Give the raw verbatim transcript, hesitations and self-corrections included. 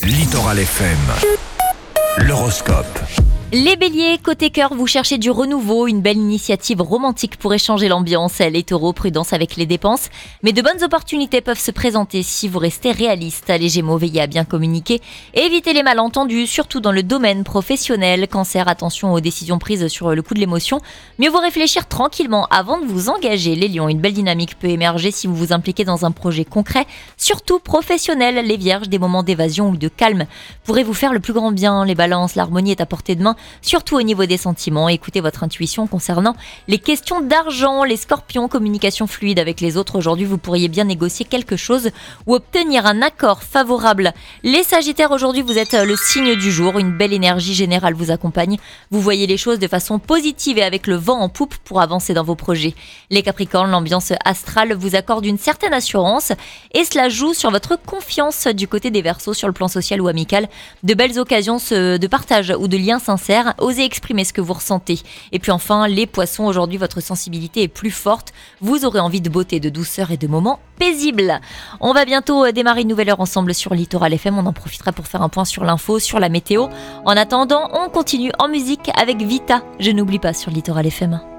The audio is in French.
Littoral F M, l'horoscope. Les béliers, côté cœur, vous cherchez du renouveau, une belle initiative romantique pour échanger l'ambiance. Les taureaux, prudence avec les dépenses, mais de bonnes opportunités peuvent se présenter si vous restez réaliste. Les gémeaux, veillez à bien communiquer et évitez les malentendus, surtout dans le domaine professionnel. Cancer, attention aux décisions prises sur le coup de l'émotion, mieux vaut réfléchir tranquillement avant de vous engager. Les lions, une belle dynamique peut émerger si vous vous impliquez dans un projet concret, surtout professionnel. Les vierges, des moments d'évasion ou de calme pourraient vous faire le plus grand bien. Les balances, l'harmonie est à portée de main, surtout au niveau des sentiments. Écoutez votre intuition concernant les questions d'argent. Les scorpions, communication fluide avec les autres. Aujourd'hui, vous pourriez bien négocier quelque chose ou obtenir un accord favorable. Les sagittaires, aujourd'hui, vous êtes le signe du jour. Une belle énergie générale vous accompagne. Vous voyez les choses de façon positive et avec le vent en poupe pour avancer dans vos projets. Les capricornes, l'ambiance astrale vous accorde une certaine assurance et cela joue sur votre confiance. Du côté des verseaux, sur le plan social ou amical, de belles occasions de partage ou de liens sincères. Osez exprimer ce que vous ressentez. Et puis enfin, les poissons, aujourd'hui votre sensibilité est plus forte. Vous aurez envie de beauté, de douceur et de moments paisibles. On va bientôt démarrer une nouvelle heure ensemble sur Littoral F M. On en profitera pour faire un point sur l'info, sur la météo. En attendant, on continue en musique avec Vita. Je n'oublie pas sur Littoral F M.